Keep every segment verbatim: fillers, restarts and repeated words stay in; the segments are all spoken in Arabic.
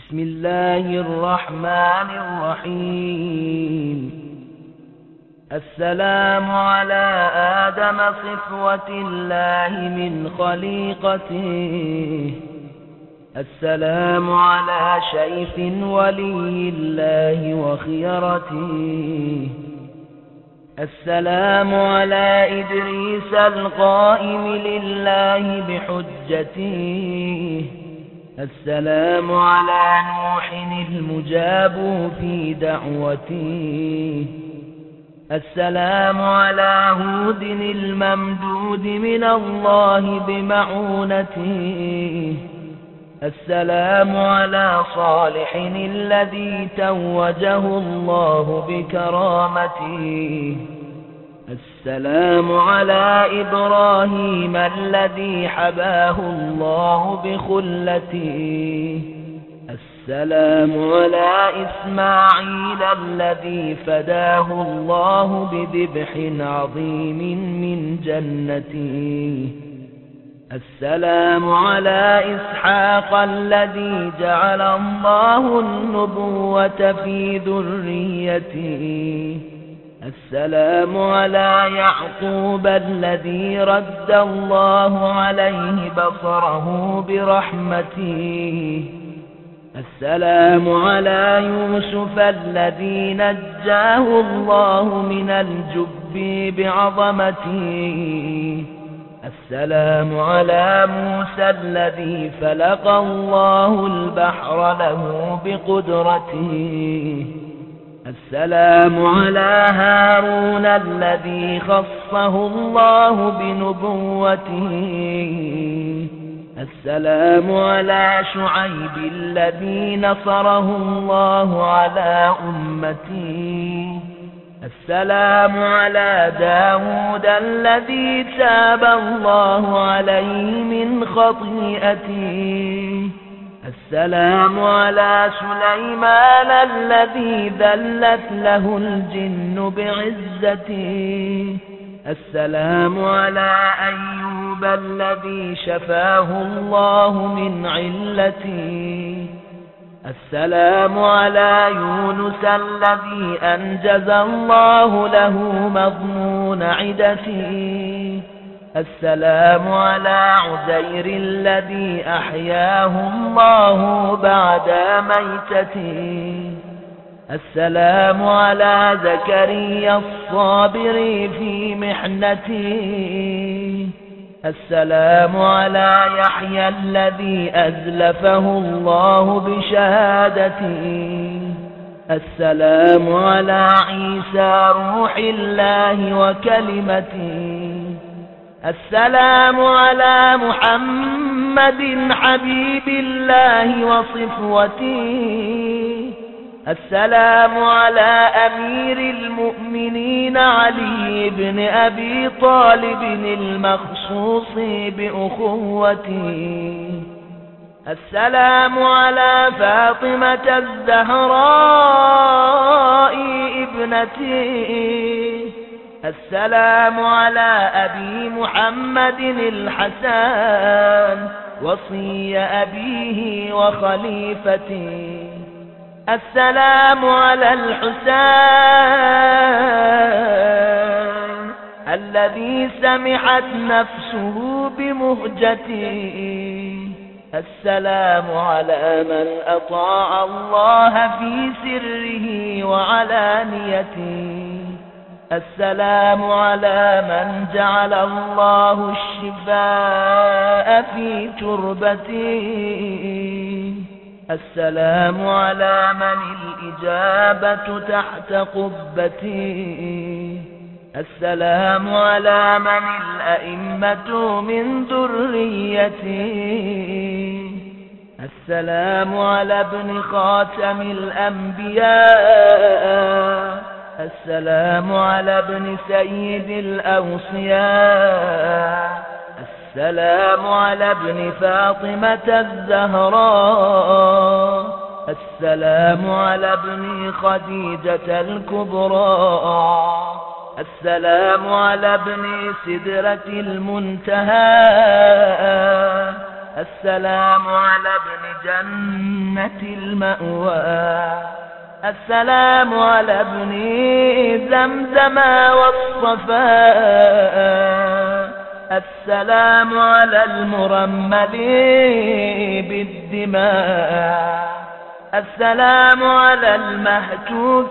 بسم الله الرحمن الرحيم. السلام على آدم صفوة الله من خليقته، السلام على شيخ ولي الله وخيرته، السلام على إدريس القائم لله بحجته، السلام على نوح المجاب في دعوته، السلام على هود الممدود من الله بمعونته، السلام على صالح الذي توجه الله بكرامته، السلام على إبراهيم الذي حباه الله بخلته، السلام على إسماعيل الذي فداه الله بذبح عظيم من جنته، السلام على إسحاق الذي جعل الله النبوة في ذريته، السلام على يعقوب الذي رد الله عليه بصره برحمته، السلام على يوسف الذي نجاه الله من الجب بعظمته، السلام على موسى الذي فلق الله البحر له بقدرته، السلام على هارون الذي خصه الله بنبوته، السلام على شعيب الذي نصره الله على أمته، السلام على داود الذي تاب الله عليه من خطيئته، السلام على سليمان الذي ذلت له الجن بعزته، السلام على أيوب الذي شفاه الله من علته، السلام على يونس الذي أنجز الله له مضمون عدته، السلام على عزير الذي أحياه الله بعد ميتته، السلام على زكريا الصابر في محنته، السلام على يحيى الذي أزلفه الله بشهادته، السلام على عيسى روح الله وكلمته، السلام على محمد حبيب الله وصفوته، السلام على أمير المؤمنين علي بن أبي طالب المخصوص بأخوته، السلام على فاطمة الزهراء ابنته، السلام على أبي محمد الحسن وصي أبيه وخليفته، السلام على الحسين الذي سمحت نفسه بمهجته، السلام على من أطاع الله في سره وعلانيته، السلام على من جعل الله الشفاء في تربته، السلام على من الإجابة تحت قبته، السلام على من الأئمة من ذريته، السلام على ابن خاتم الأنبياء، السلام على ابن سيد الأوصياء، السلام على ابن فاطمة الزهراء، السلام على ابن خديجة الكبرى، السلام على ابن سدرة المنتهى، السلام على ابن جنة المأوى السلام على ابن زمزم والصفاء السلام على المرمل بالدماء السلام على المهتوك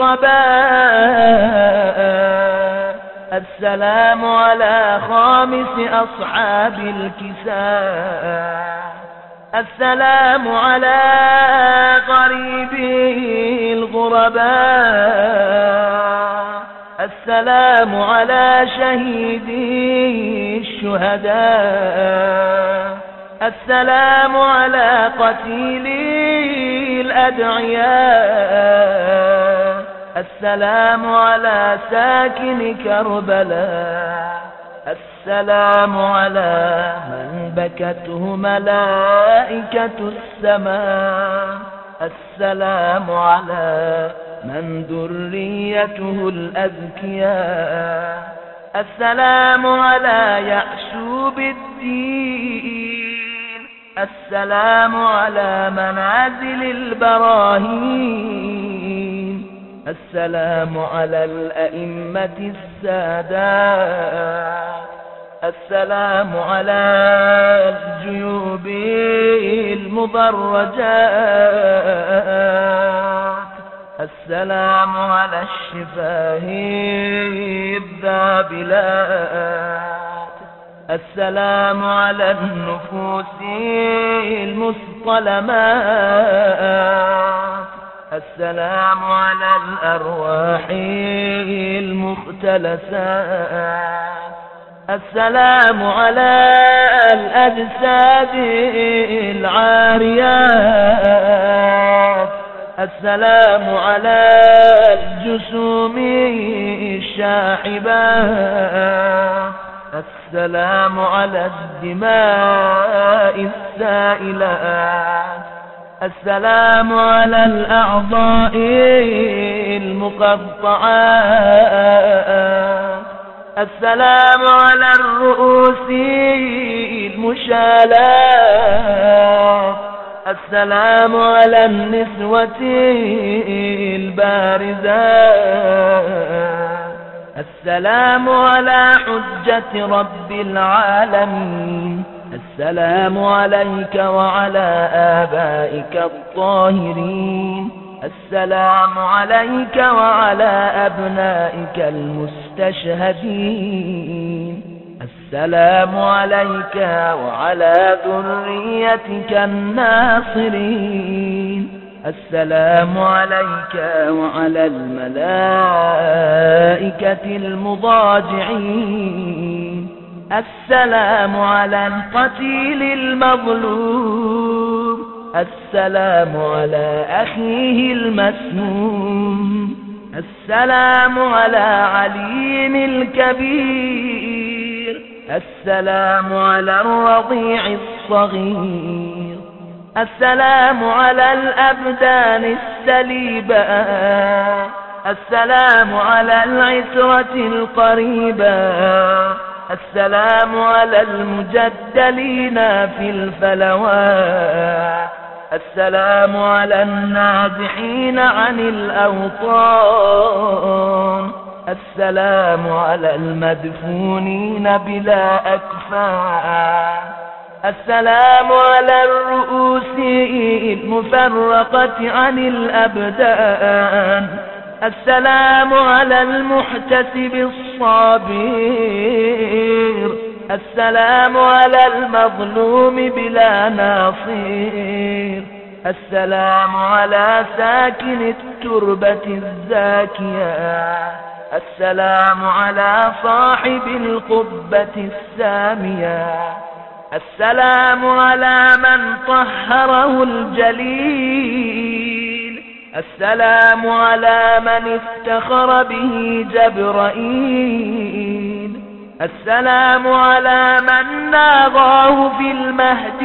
الخباء السلام على خامس أصحاب الكساء السلام على غريبي الغرباء السلام على شهيدي الشهداء السلام على قتيلي الأدعياء السلام على ساكن كربلاء السلام على من بكته ملائكة السماء السلام على من ذريته الأذكياء السلام على يعشوب الدين السلام على منازل البراهين السلام على الأئمة السادات السلام على الجيوب المضرجات السلام على الشفاه الذابلات السلام على النفوس المصطلمات السلام على الأرواح المختلسات السلام على الأجساد العاريات السلام على الجسوم الشاحبات السلام على الدماء السائلات السلام على الأعضاء المقطعات السلام على الرؤوس المشالات السلام على النسوة البارزات السلام على حجة رب العالمين السلام عليك وعلى آبائك الطاهرين السلام عليك وعلى أبنائك المستشهدين السلام عليك وعلى ذريتك الناصرين السلام عليك وعلى الملائكة المضاجعين السلام على القتيل المظلوم السلام على أخيه المسموم السلام على علي الكبير السلام على الرضيع الصغير السلام على الأبدان السليبة السلام على العترة القريبة السلام على المجدلين في الفلوات السلام على النازحين عن الأوطان السلام على المدفونين بلا أكفان السلام على الرؤوس المفرقة عن الأبدان السلام على المحتسب الصابر السلام على المظلوم بلا ناصير السلام على ساكن التربة الزاكية السلام على صاحب القبة السامية السلام على من طهره الجليل السلام على من افتخر به جبرائيل السلام على من ناغاه في المهد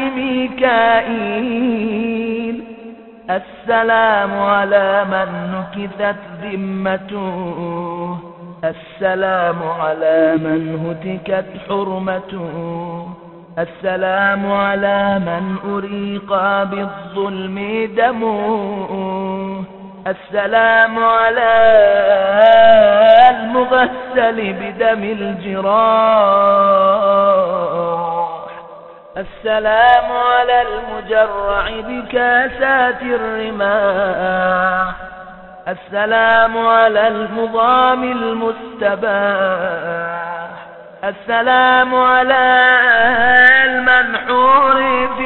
ميكائيل السلام على من نكثت ذمته السلام على من هتكت حرمته السلام على من أريق بالظلم دمه، السلام على المغسل بدم الجراح، السلام على المجرع بكاسات الرماح، السلام على المضام المستباح، السلام على المنحور في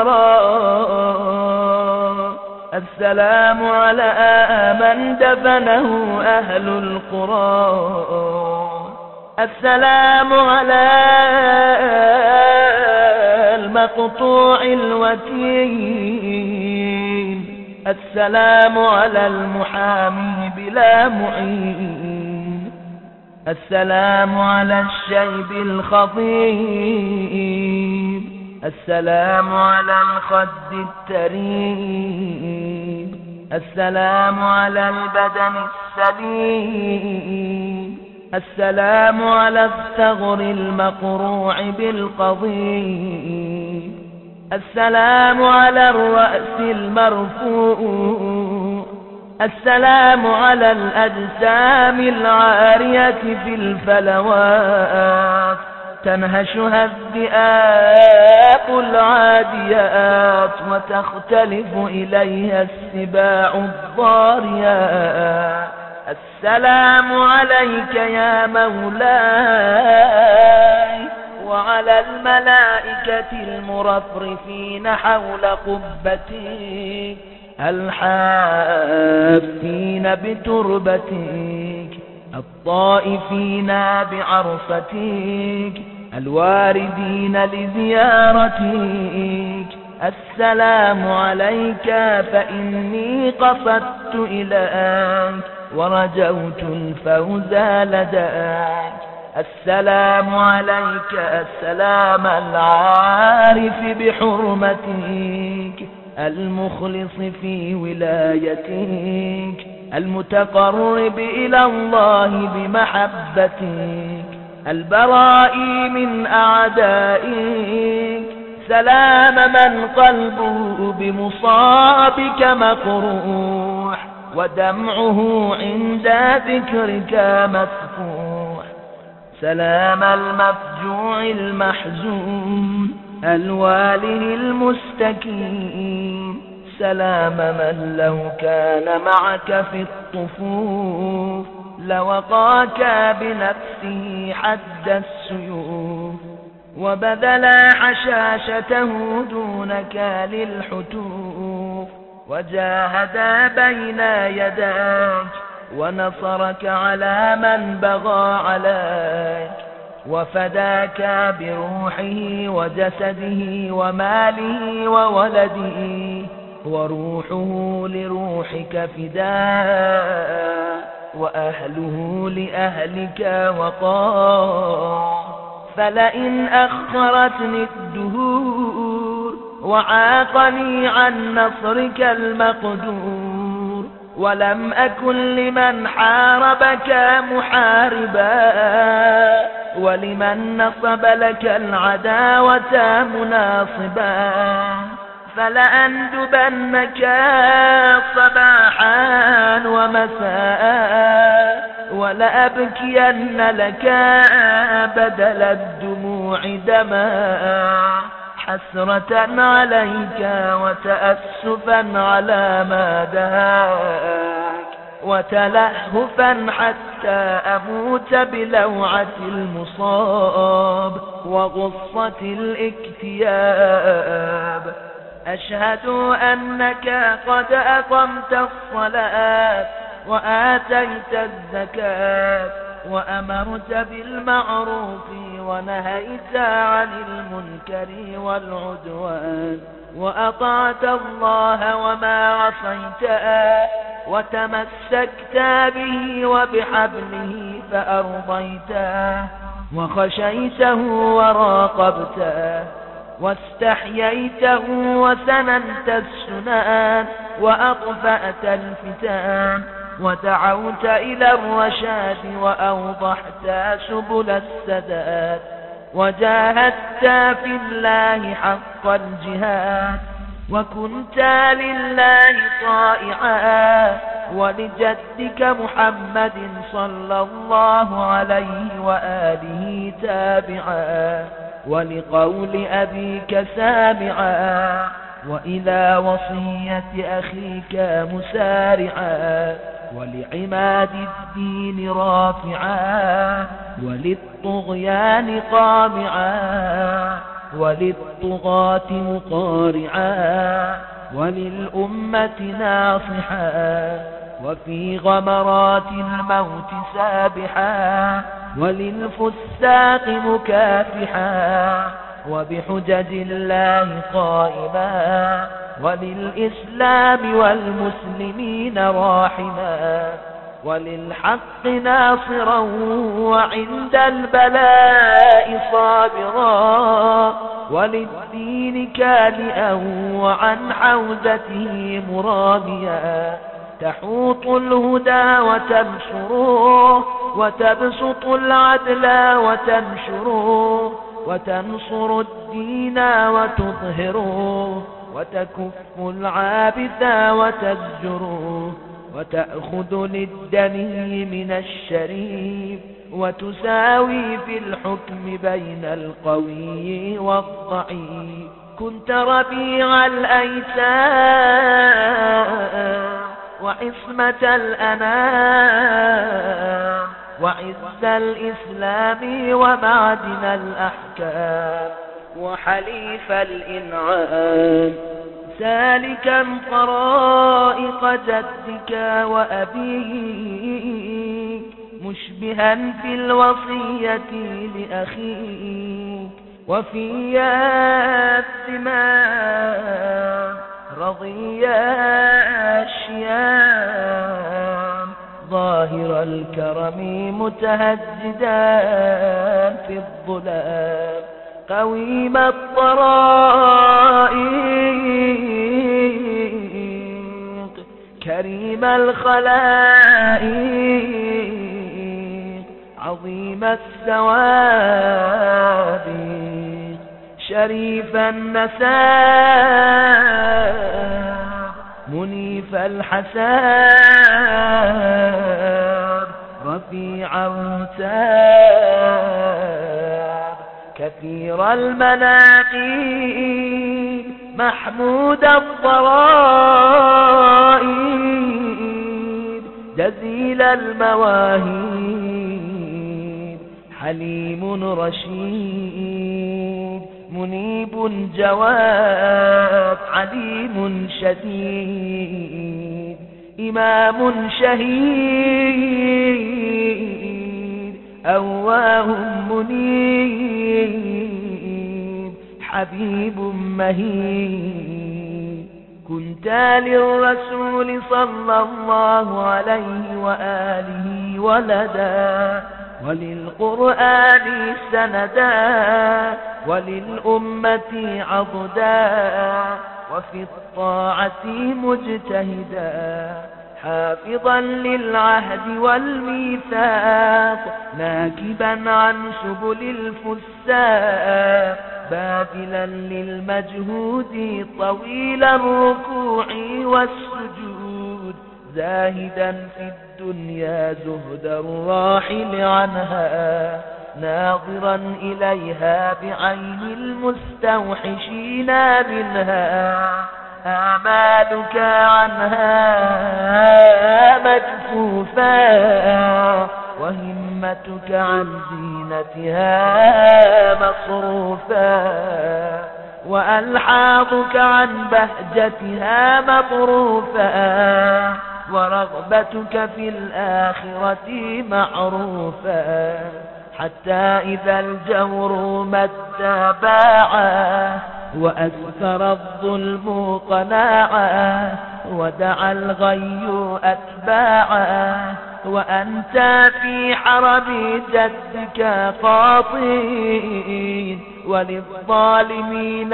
الوراء، السلام على من دفنه أهل القرى، السلام على المقطوع الوتين، السلام على المحامي بلا معين، السلام على الشيب الخضيب، السلام على الخد التريب، السلام على البدن السليم، السلام على الثغر المقروع بالقضيب، السلام على الرأس المرفوع، السلام على الأجسام العارية في الفلوات تنهشها الذئاب العاديات وتختلف إليها السباع الضاريات. السلام عليك يا مولاي وعلى الملائكة المرفرفين حول قبتك الحافين بتربتك الطائفين بعرفتك الواردين لزيارتك. السلام عليك فإني قصدت إليك ورجوت الفوز لديك. السلام عليك السلام العارف بحرمتك المخلص في ولايتك المتقرب إلى الله بمحبتك البرائي من أعدائك. سلام من قلبه بمصابك مقروح ودمعه عند ذكرك مسفوح. سلام المفجوع المحزون الواله المستكين. سلام من لو كان معك في الطفوف لوقاك بنفسه حد السيوف وبذل حشاشته دونك للحتوف وجاهد بين يديك ونصرك على من بغى عليك وفداك بروحه وجسده وماله وولده وروحه لروحك فداء وأهله لأهلك وقار. فلئن أخرتني الدهور وعاقني عن نصرك المقدور ولم أكن لمن حاربك محاربا ولمن نصب لك العداوة مناصبا فلأندبنك صباحا ومساء ولأبكين لك بدل الدموع دماء حسرة عليك وتأسفا على ما دهاك وتلهفا حتى أموت بلوعة المصاب وغصة الاكتياب. أشهد أنك قد أقمت الصلاة وآتيت الزكاة وأمرت بالمعروف ونهيت عن المنكر والعدوان وأطعت الله وما عصيته وتمسكت به وبحبله فأرضيته وخشيته وراقبته واستحييته وسننت السنان وأطفأت الفتان ودعوت إلى الرشاد وأوضحت سبل السداد. وجاهدت في الله حق الجهاد، وكنت لله طائعا ولجدك محمد صلى الله عليه وآله تابعا، ولقول أبيك سامعا، وإلى وصية أخيك مسارعا، ولعماد الدين رافعا، وللطغيان قامعا، وللطغاة مقارعا، وللأمة ناصحا، وفي غمرات الموت سابحا، وللفساق مكافحا، وبحجج الله قائما، وللإسلام والمسلمين راحما، وللحق ناصرا وعند البلاء صابرا، وللدين كالئا وعن حوزته مراميا، تحوط الهدى وتنشره، وتبسط العدل وتنشره، وتنصر الدين وتظهره، وتكف العابث وتزجره، وتأخذ للدني من الشريف، وتساوي في الحكم بين القوي والضعيف. كنت ربيع الأيتام وعصمة الأنام، وعز الإسلام ومعدن الأحكام، وحليف الإنعام، سالكا طرائق جدك وأبيك، مشبها في الوصية لأخيك، وفي الثمار رضيا الشيام، ظاهر الكرم متهجدا في الظلام، قويم الطرائق، كريم الخلائق، عظيم السوابق، شريف النساب، منيف الحساب، رفيع الرتاب، كثير المناقب، محمود الضرائب، جزيل المواهب، حليم رشيد، منيب جواد، عليم شديد، إمام شهيد، أواه منيب، حبيب مهيب. كنت للرسول صلى الله عليه وآله ولدا، وللقرآن سندا، وللأمة عضدا، وفي الطاعة مجتهدا، حافظا للعهد والميثاق، ناكبا عن سبل الفساق، باذلا للمجهود، طويل الركوع والسجود، زاهدا في الدنيا زهد الراحل عنها، ناظرا إليها بعين المستوحشين منها، آمالك عنها مجفوفا، وهمتك عن زينتها مصروفا، وألحاظك عن بهجتها مطروفا، ورغبتك في الآخرة معروفا، حتى إذا الجور مد باعا، وأكثر الظلم قناعا، ودعا الغي أتباعا، وأنت في حرم جدك قاطين، وللظالمين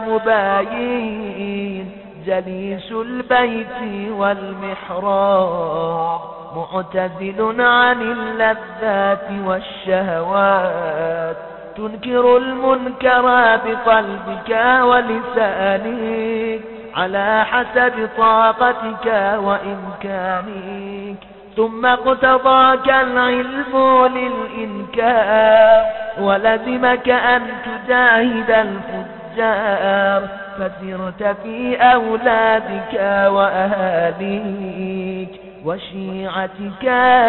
مباين، جليس البيت والمحراب، معتزل عن اللذات والشهوات، تنكر المنكر بقلبك ولسانك على حسب طاقتك وإمكانك، ثم اقتضاك العلم للإنكار ولزمك أن تجاهد الفجار، فسرت في أولادك وأهاليك وشيعتك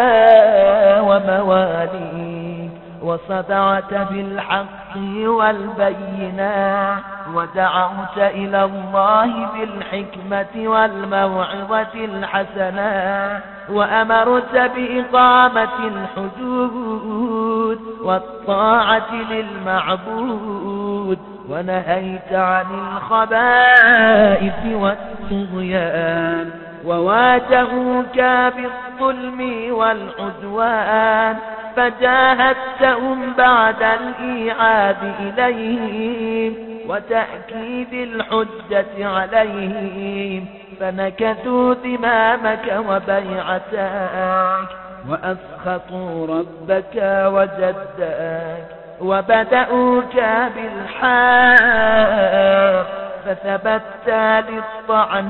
ومواليك، وصدعت بالحق والبينات، ودعوت إلى الله بالحكمة والموعظة الحسنة، وأمرت بإقامة الحدود والطاعة للمعبود، ونهيت عن الخبائث والطغيان، وواجهوك بالظلم والعدوان، فجاهدتهم بعد الإيعاد إليهم وتأكيد الحجة عليهم، فنكثوا ذمامك وبيعتك، وأسخطوا ربك وجدك، وبدأوك بالحق، فثبت للطعن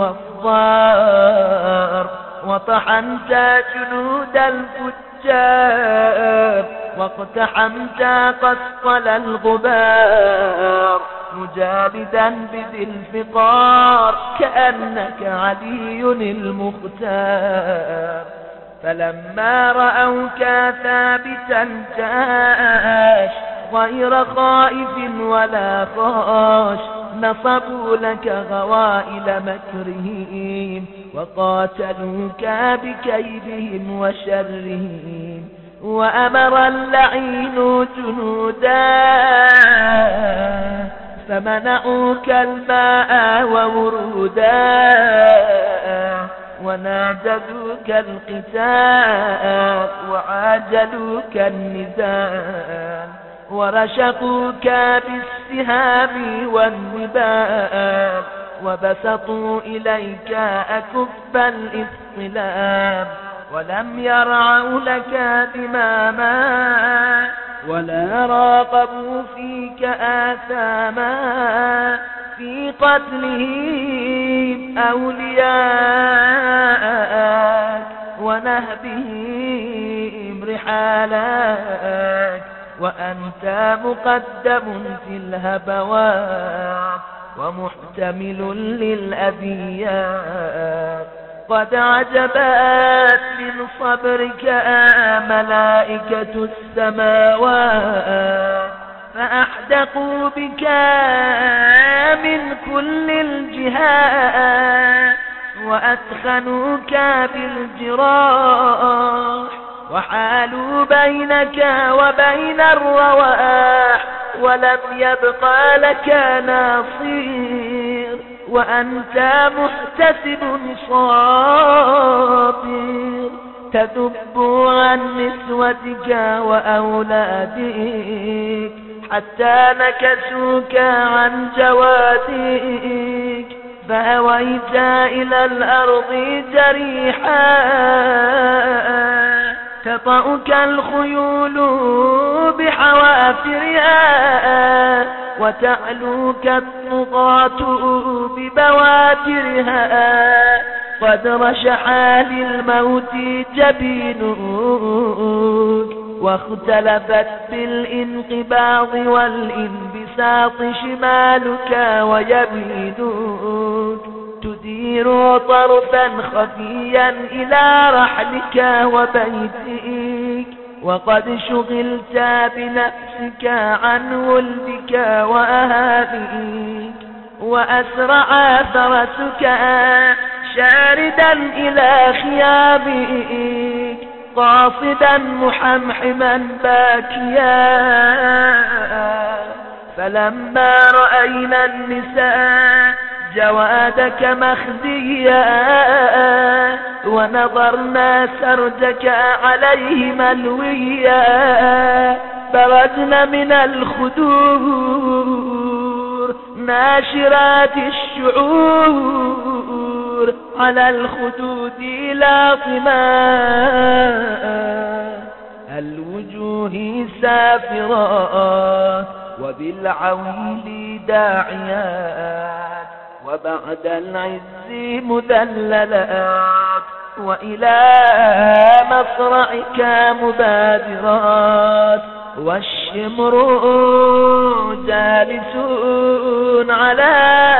والضار، وطحنت جنود الفجار، واقتحمت قسطل الغبار، مجالدا بذي الفقار كأنك علي المختار. فلما رأوك ثابتا جاش غير خائف ولا خاش، نصبوا لك غوائل مكرهم، وقاتلوك بكيدهم وشرهم، وأمر اللعين جنودا فمنعوك الماء وورودا، وناجذوك القتال وعاجلوك النزال، ورشقوك بالسهام والنبال، وبسطوا إليك أكف الإسلام، ولم يرعوا لك ذماما ولا راقبوا فيك آثاما، في قتلهم أولياءك ونهبهم رحالك، وأنت مقدم في الهبوات ومحتمل للأبيات. قد عجبت من صبرك ملائكة السماوات، فأحدقوا بك من كل الجهات، وأثخنوك بالجراح، وحالوا بينك وبين الرواح، ولم يبقى لك ناصير، وأنت محتسب صابر، تذب عن نسوتك وأولادك، حتى نكسوك عن جوادك، فهويت إلى الأرض جريحا، تطأك الخيول بحوافرها، وتعلوك الطغاة ببواترها، قد رشحا للموت جبينك، واختلفت بالانقباض والانبساط شمالك ويمينك، تدير طرفا خفيا إلى رحلك وبيتك، وقد شغلت بنفسك عن ولدك وأهاليك، وأسرع فرسك شاردا إلى خيامك، قاصدا محمحما باكيا. فلما رأينا النساء جوادك مخزيا، ونظرنا سرجك عليه ملويا، برزن من الخدور ناشرات الشعور، على الخدود لاطما، الوجوه سافرات وبالعويل داعيات وبعد العز مذللات وإلى مصرعك مبادرات والشمر جالسون على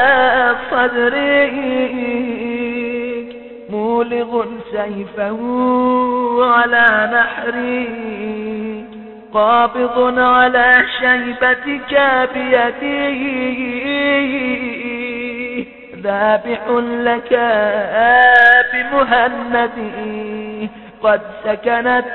صدرك مولغ سيفه على نحرك قابض على شيبتك بيده ذابح لك بمهندي قد سكنت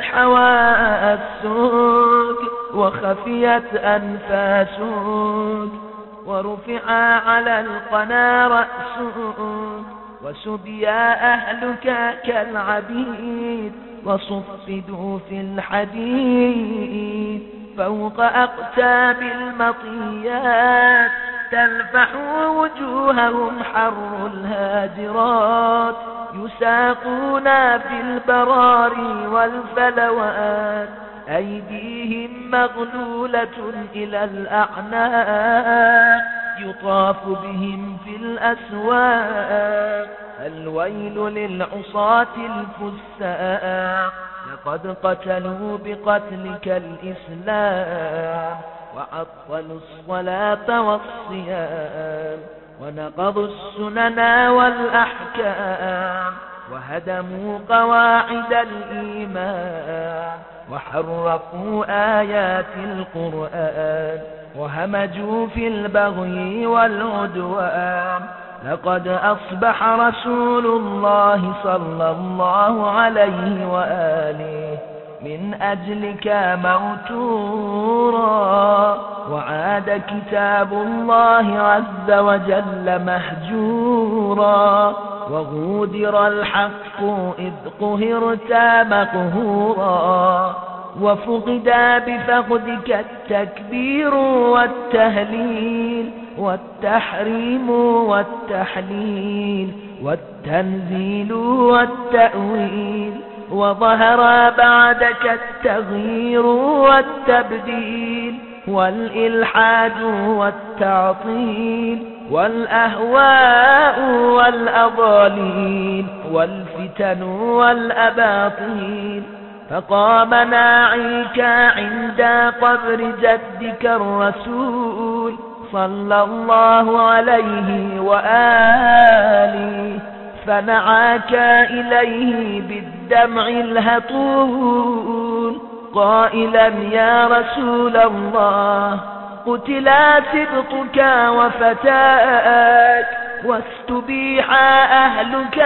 حواسك وخفيت أنفاسك ورفع على القنا رأسك وسبيا أهلك كالعبيد وصفدوا في الحديد فوق أقتاب المطيات تلفح وجوههم حر الهاجرات يساقون في البراري والفلوات أيديهم مغلولة إلى الأعناق يطاف بهم في الأسواق الويل للعصاة الفساق لقد قتلوا بقتلك الإسلام وعطلوا الصلاة والصيام ونقضوا السنن والأحكام وهدموا قواعد الإيمان وحرفوا آيات القرآن وهمجوا في البغي والعدوان لقد أصبح رسول الله صلى الله عليه وآله من أجلك موتورا وعاد كتاب الله عز وجل مهجورا وغودر الحق إذ قهرت مقهورا وفقد بفقدك التكبير والتهليل والتحريم والتحليل والتنزيل والتأويل وظهر بعدك التغيير والتبديل والإلحاد والتعطيل والأهواء والأضاليل والفتن والأباطيل فقام ناعيك عند قبر جدك الرسول صلى الله عليه وآله فنعاك إليه بالدمع الهطول قائلا يا رسول الله قتلا سبطك وفتاك واستبيح أهلك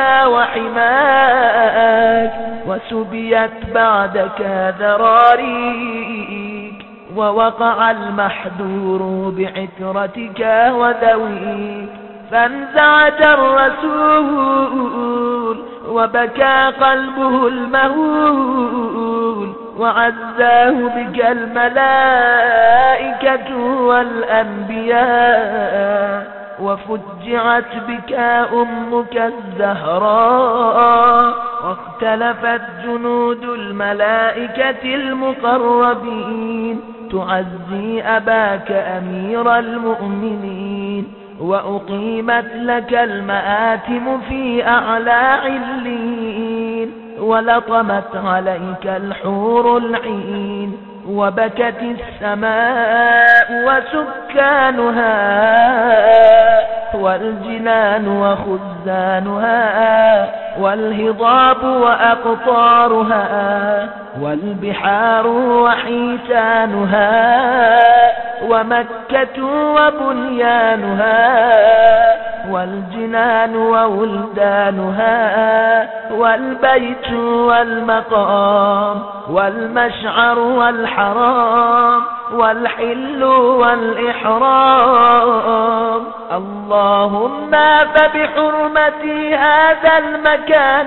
وحماك وسبيت بعدك ذراريك ووقع المحذور بعترتك وذويك فانزعج الرسول وبكى قلبه المهول وعزاه بك الملائكة والأنبياء وفجعت بك أمك الزهراء واختلفت جنود الملائكة المقربين تعزي أباك أمير المؤمنين وأقيمت لك المآتم في أعلى علين ولطمت عليك الحور العين وبكت السماء وسكانها والجنان وخزانها والهضاب وأقطارها والبحار وحيتانها ومكة وبنيانها والجنان وولدانها والبيت والمقام والمشعر والحرام والحل والإحرام اللهم فبحرمة هذا المكان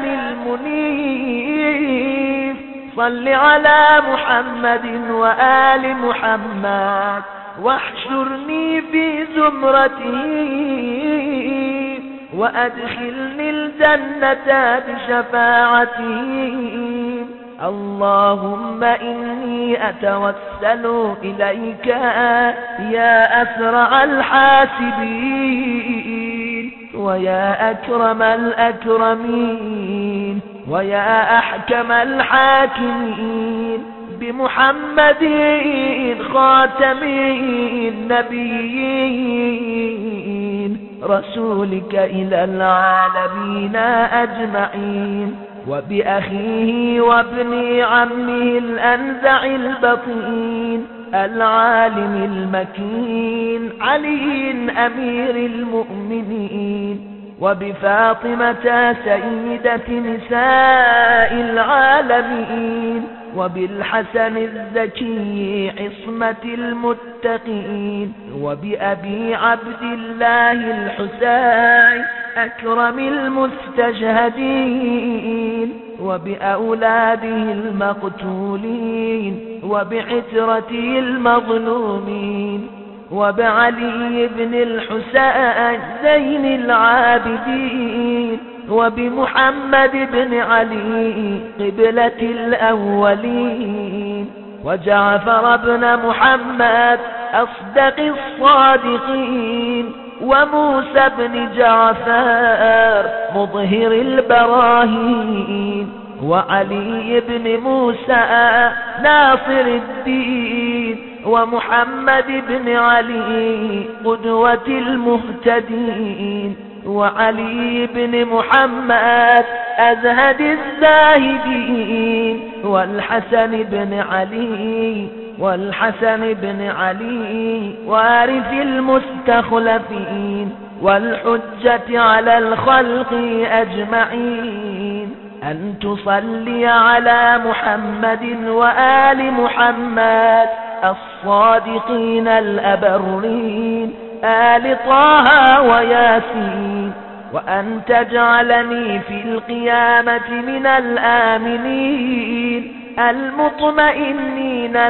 المنيف صل على محمد وآل محمد واحشرني في زمرته وأدخلني الجنة بشفاعته اللهم إني أتوسل إليك يا أسرع الحاسبين ويا أكرم الأكرمين ويا أحكم الحاكمين بمحمد خاتم النبيين رسولك إلى العالمين أجمعين وبأخيه وابن عمه الأنزع البطين العالم المكين علي أمير المؤمنين وبفاطمة سيدة نساء العالمين وبالحسن الزكي عصمة المتقين وبأبي عبد الله الحسين أكرم المستشهدين وبأولاده المقتولين وبعترته المظلومين وبعلي بن الحسين زين العابدين وبمحمد بن علي قبلة الأولين وجعفر بن محمد أصدق الصادقين وموسى بن جعفر مظهر البراهين وعلي بن موسى ناصر الدين ومحمد بن علي قدوة المهتدين وعلي بن محمد أزهد الزاهدين والحسن بن علي والحسن بن علي وارث المستخلفين والحجة على الخلق أجمعين أن تصلي على محمد وآل محمد الصادقين الأبرين آل طه وياسين وأن تجعلني في القيامة من الآمنين المطمئنين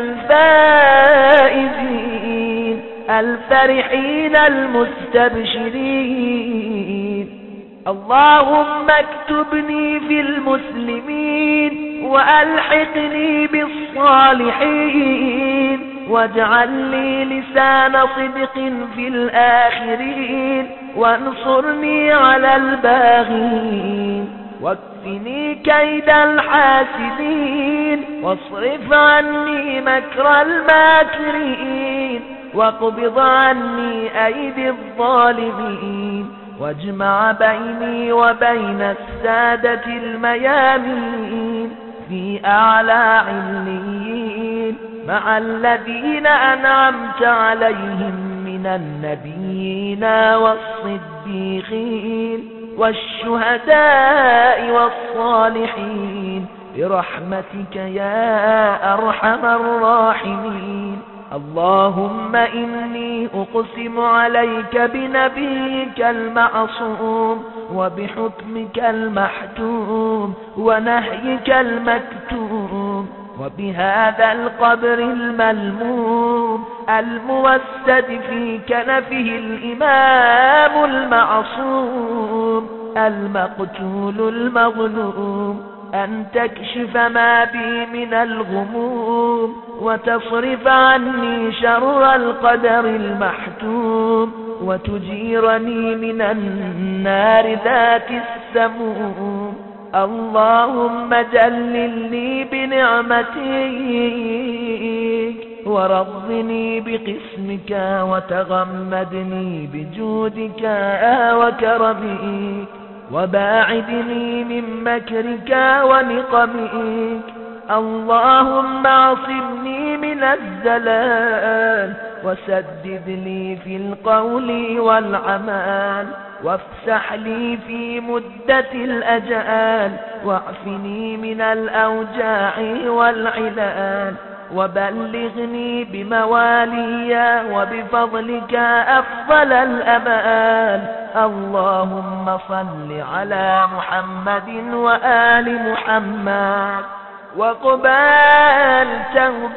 الفائزين الفرحين المستبشرين. اللهم اكتبني في المسلمين وألحقني بالصالحين واجعل لي لسان صدق في الآخرين وانصرني على الباغين واكفني كيد الحاسدين واصرف عني مكر الماكرين واقبض عني أيدي الظالمين واجمع بيني وبين السادة الميامين في أعلى عليين مع الذين أنعمت عليهم من النبيين والصديقين والشهداء والصالحين برحمتك يا أرحم الراحمين. اللهم إني أقسم عليك بنبيك المعصوم وبحكمك المحتوم ونهيك المكتوم وبهذا القبر الملموم الموسد في كنفه الإمام المعصوم المقتول المظلوم أن تكشف ما بي من الغموم وتصرف عني شر القدر المحتوم وتجيرني من النار ذات السموم. اللهم جللني بنعمتك ورضني بقسمك وتغمدني بجودك وكرمك وباعدني من مكرك ونقمك. اللهم اعصمني من الزلال وسدد لي في القول والعمل وافسح لي في مدة الأجال واعفني من الأوجاع والعلال وبلغني بموالي وبفضلك أفضل الأمال. اللهم صل على محمد وآل محمد وقبال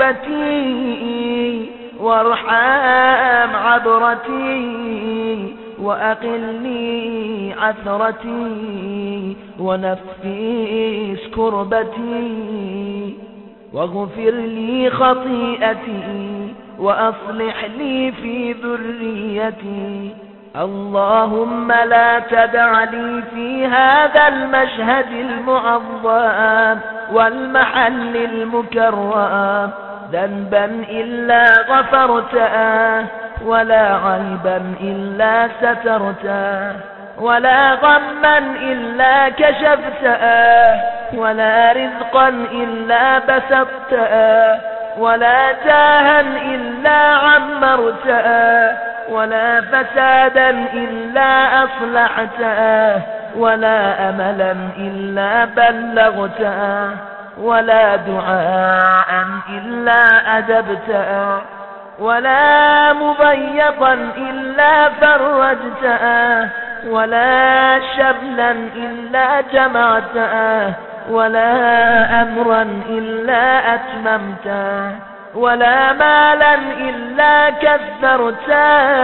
توبتي وارحم عبرتي وأقلني عثرتي ونفيس كربتي واغفر لي خطيئتي وأصلح لي في ذريتي. اللهم لا تدع لي في هذا المشهد المعظم والمحل المكرم ذنبا إلا غفرته ولا عيبا إلا سترته ولا غما إلا كشفته ولا رزقا إلا بسطته ولا جاها إلا عمرته ولا فسادا إلا أصلحته ولا أملا إلا بلغته ولا دعاء إلا أدبته ولا مضيقا إلا فرجته ولا شبلا إلا جمعته ولا أمرا إلا أتممته ولا مالا إلا كثرته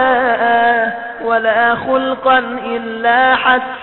ولا خلقا إلا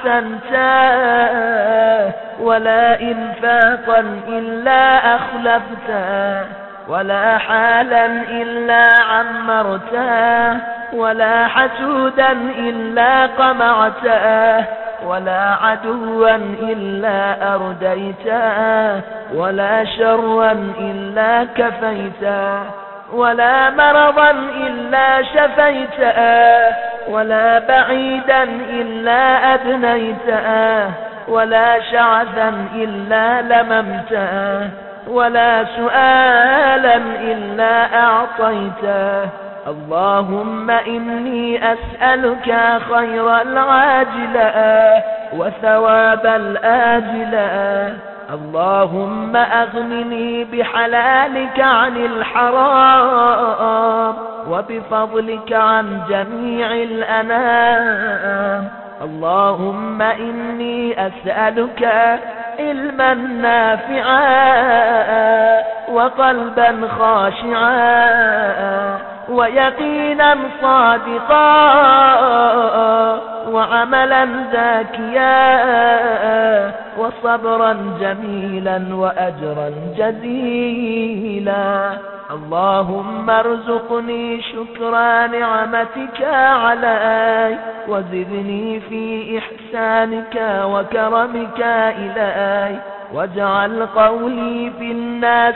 حسنته ولا إنفاقا إلا أخلفته ولا حالا إلا عمرته ولا حسودا إلا قمعته ولا عدوا إلا أرديته ولا شرا إلا كفيته ولا مرضا إلا شفيته ولا بعيدا إلا أدنيته ولا شعثا إلا لممته ولا سؤالا إلا أعطيته. اللهم إني أسألك خير العاجلة وثواب الآجلة. اللهم أغنني بحلالك عن الحرام وبفضلك عن جميع الأنام. اللهم إني أسألك علما نافعا وقلبا خاشعا ويقينا صادقا وعملا زاكيا وصبرا جميلا وأجرا جزيلا. اللهم ارزقني شكر نعمتك علي وزدني في إحسانك وكرمك إلي واجعل قولي في الناس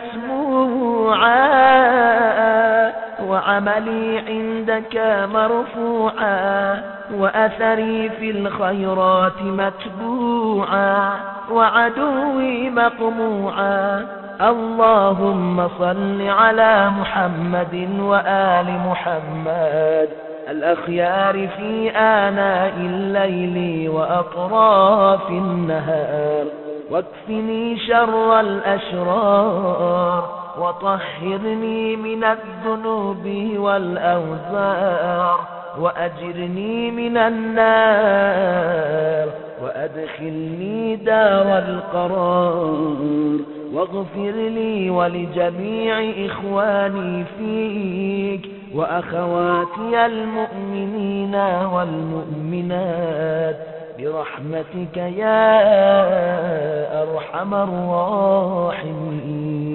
مسموعا وعملي عندك مرفوعا وأثري في الخيرات متبوعا وعدوي مقموعا. اللهم صل على محمد وآل محمد الأخيار في آناء الليل وأطراف النهار واكفني شر الأشرار وطهرني من الذنوب والأوزار وأجرني من النار وأدخلني دار القرار واغفر لي ولجميع إخواني فيك وأخواتي المؤمنين والمؤمنات برحمتك يا أرحم الراحمين.